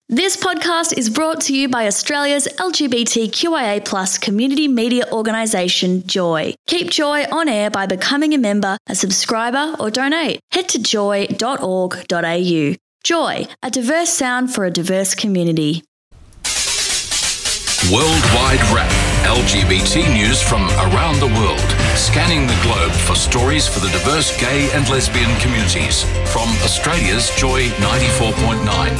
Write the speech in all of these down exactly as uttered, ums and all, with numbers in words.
This podcast is brought to you by Australia's L G B T Q I A plus community media organisation, Joy. Keep Joy on air by becoming a member, a subscriber or donate. Head to joy dot org dot a u. Joy, a diverse sound for a diverse community. Worldwide Wrap, L G B T news from around the world, scanning the globe for stories for the diverse gay and lesbian communities. From Australia's Joy ninety-four point nine.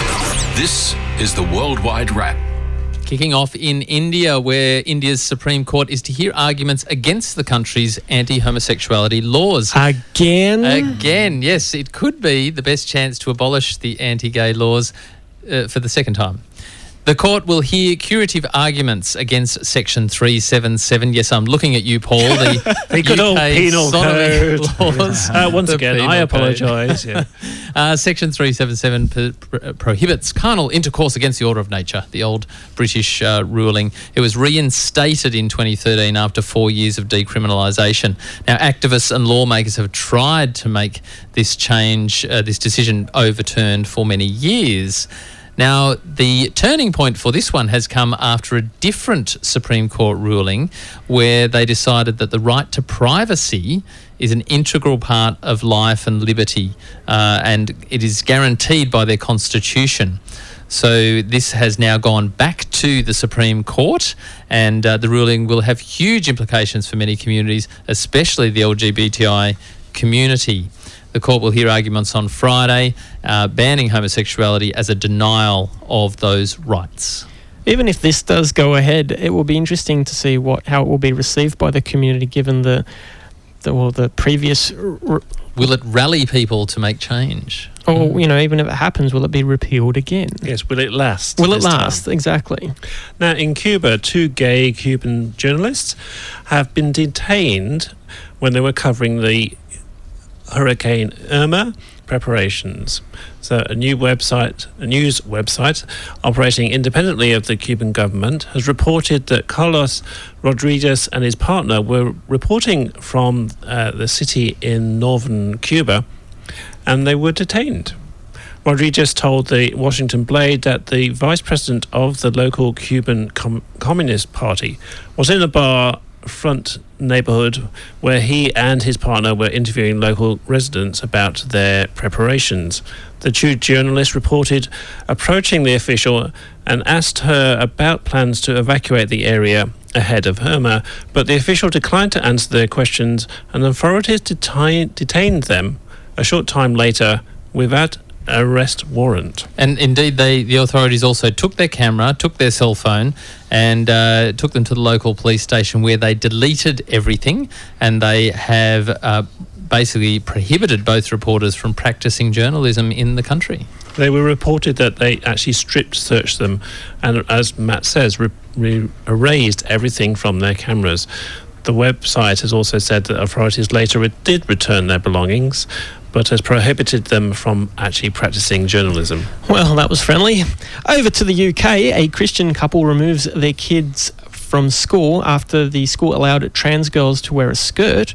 This is the Worldwide Wrap. Kicking off in India, where India's Supreme Court is to hear arguments against the country's anti-homosexuality laws. Again? Again, yes. It could be the best chance to abolish the anti-gay laws uh, for the second time. The court will hear curative arguments against Section three seventy-seven. Yes, I'm looking at you, Paul. The, the good old penal code. Laws. Uh, once again, I apologise. Yeah. uh, Section three seventy-seven pro- pro- prohibits carnal intercourse against the order of nature, the old British uh, ruling. It was reinstated in twenty thirteen after four years of decriminalisation. Now, activists and lawmakers have tried to make this change, uh, this decision overturned for many years. Now, the turning point for this one has come after a different Supreme Court ruling where they decided that the right to privacy is an integral part of life and liberty, uh, and it is guaranteed by their constitution. So this has now gone back to the Supreme Court, and uh, the ruling will have huge implications for many communities, especially the L G B T I community. The court will hear arguments on Friday uh, banning homosexuality as a denial of those rights. Even if this does go ahead, it will be interesting to see what how it will be received by the community, given the the well the previous. R- will it rally people to make change? Or you know, even if it happens, will it be repealed again? Yes, will it last? Will it last? Time? Exactly. Now, in Cuba, two gay Cuban journalists have been detained when they were covering the Hurricane Irma preparations. So a new website, a news website operating independently of the Cuban government has reported that Carlos Rodriguez and his partner were reporting from uh, the city in northern Cuba, and they were detained. Rodriguez told the Washington Blade that the vice president of the local Cuban Com- Communist Party was in a bar front neighbourhood where he and his partner were interviewing local residents about their preparations. The two journalists reported approaching the official and asked her about plans to evacuate the area ahead of Irma, but the official declined to answer their questions, and authorities deti- detained them a short time later without arrest warrant. And indeed, they the authorities also took their camera, took their cell phone, and uh, took them to the local police station where they deleted everything, and they have uh, basically prohibited both reporters from practicing journalism in the country. They were reported that they actually strip searched them, and as Matt says, re- re- erased everything from their cameras. The website has also said that authorities later re- did return their belongings, but has prohibited them from actually practicing journalism. Well, that was friendly. Over to the U K, a Christian couple removes their kids from school after the school allowed trans girls to wear a skirt.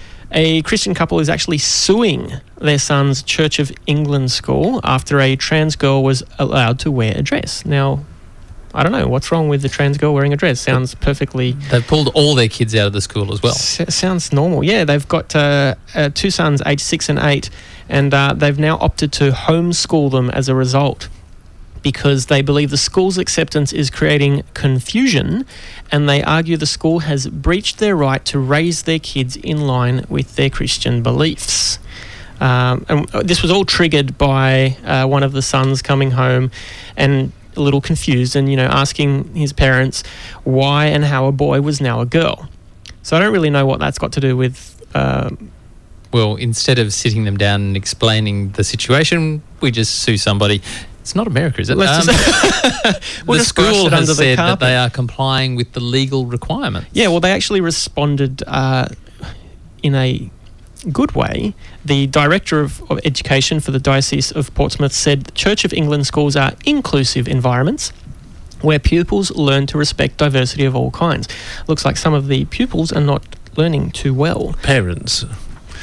A Christian couple is actually suing their son's Church of England school after a trans girl was allowed to wear a dress. Now, I don't know, what's wrong with the trans girl wearing a dress? Sounds perfectly... They've pulled all their kids out of the school as well. S- sounds normal. Yeah, they've got uh, uh, two sons, aged six and eight, and uh, they've now opted to homeschool them as a result because they believe the school's acceptance is creating confusion, and they argue the school has breached their right to raise their kids in line with their Christian beliefs. Um, and this was all triggered by uh, one of the sons coming home and a little confused and, you know, asking his parents why and how a boy was now a girl. So I don't really know what that's got to do with... Um, well, instead of sitting them down and explaining the situation, we just sue somebody. It's not America, is it? Let's um, just we'll the just school has said the that they are complying with the legal requirements. Yeah, well, they actually responded uh, in a good way. The Director of, of Education for the Diocese of Portsmouth said Church of England schools are inclusive environments where pupils learn to respect diversity of all kinds. Looks like some of the pupils are not learning too well. Parents.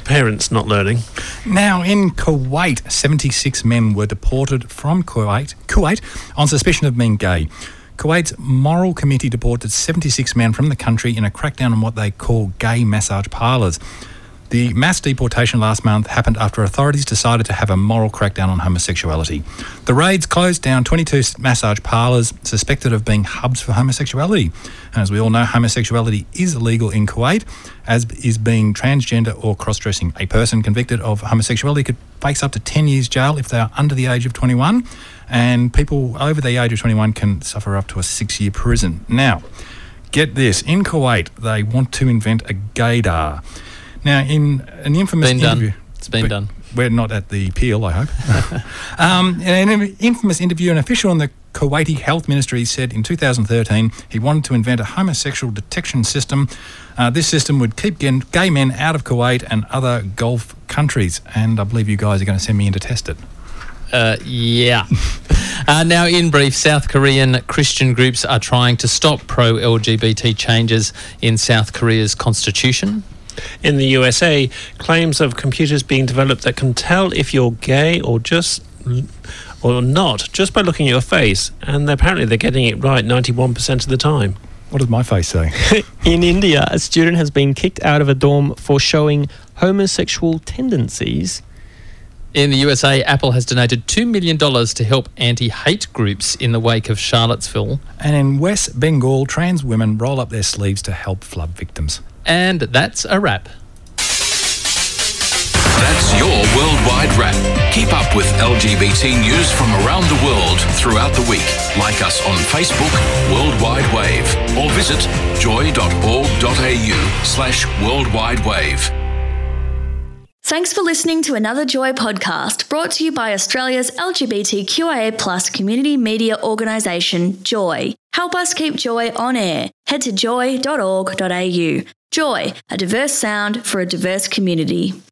Parents not learning. Now, in Kuwait, seventy-six men were deported from Kuwait, Kuwait on suspicion of being gay. Kuwait's Moral Committee deported seventy-six men from the country in a crackdown on what they call gay massage parlours. The mass deportation last month happened after authorities decided to have a moral crackdown on homosexuality. The raids closed down twenty-two massage parlours suspected of being hubs for homosexuality. And as we all know, homosexuality is illegal in Kuwait, as is being transgender or cross-dressing. A person convicted of homosexuality could face up to ten years jail if they are under the age of twenty-one, and people over the age of twenty-one can suffer up to a six-year prison. Now, get this. In Kuwait, they want to invent a gaydar. Now, in an infamous been interview... Done. It's been done. We're not at the Peel, I hope. um, in an infamous interview, an official in the Kuwaiti Health Ministry said in two thousand thirteen he wanted to invent a homosexual detection system. Uh, this system would keep gay men out of Kuwait and other Gulf countries. And I believe you guys are going to send me in to test it. Uh, yeah. uh, now, in brief, South Korean Christian groups are trying to stop pro-L G B T changes in South Korea's constitution. In the U S A, claims of computers being developed that can tell if you're gay or just or not just by looking at your face, and apparently they're getting it right ninety-one percent of the time. What does my face say? In India, a student has been kicked out of a dorm for showing homosexual tendencies. In the U S A, Apple has donated two million dollars to help anti-hate groups in the wake of Charlottesville. And in West Bengal, trans women roll up their sleeves to help flood victims. And that's a wrap. That's your Worldwide Wrap. Keep up with L G B T news from around the world throughout the week. Like us on Facebook, Worldwide Wave, or visit joy.org.au slash Worldwide Wave. Thanks for listening to another Joy podcast brought to you by Australia's L G B T Q I A plus community media organisation, Joy. Help us keep Joy on air. Head to joy dot org dot a u. Joy, a diverse sound for a diverse community.